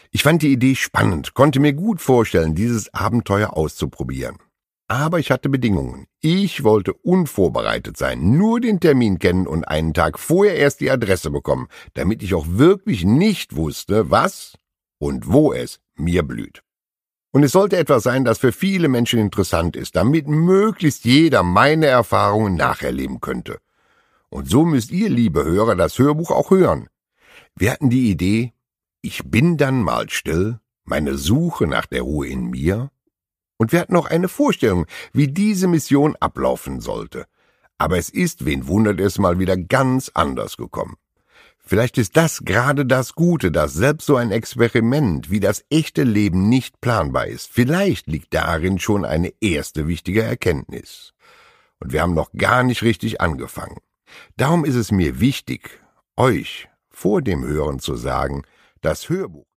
Ich fand die Idee spannend, konnte mir gut vorstellen, dieses Abenteuer auszuprobieren. Aber ich hatte Bedingungen. Ich wollte unvorbereitet sein, nur den Termin kennen und einen Tag vorher erst die Adresse bekommen, damit ich auch wirklich nicht wusste, was und wo es mir blüht. Und es sollte etwas sein, das für viele Menschen interessant ist, damit möglichst jeder meine Erfahrungen nacherleben könnte. Und so müsst ihr, liebe Hörer, das Hörbuch auch hören. Wir hatten die Idee, ich bin dann mal still, meine Suche nach der Ruhe in mir. Und wir hatten noch eine Vorstellung, wie diese Mission ablaufen sollte. Aber es ist, wen wundert es, mal wieder ganz anders gekommen. Vielleicht ist das gerade das Gute, dass selbst so ein Experiment wie das echte Leben nicht planbar ist. Vielleicht liegt darin schon eine erste wichtige Erkenntnis. Und wir haben noch gar nicht richtig angefangen. Darum ist es mir wichtig, euch vor dem Hören zu sagen, das Hörbuch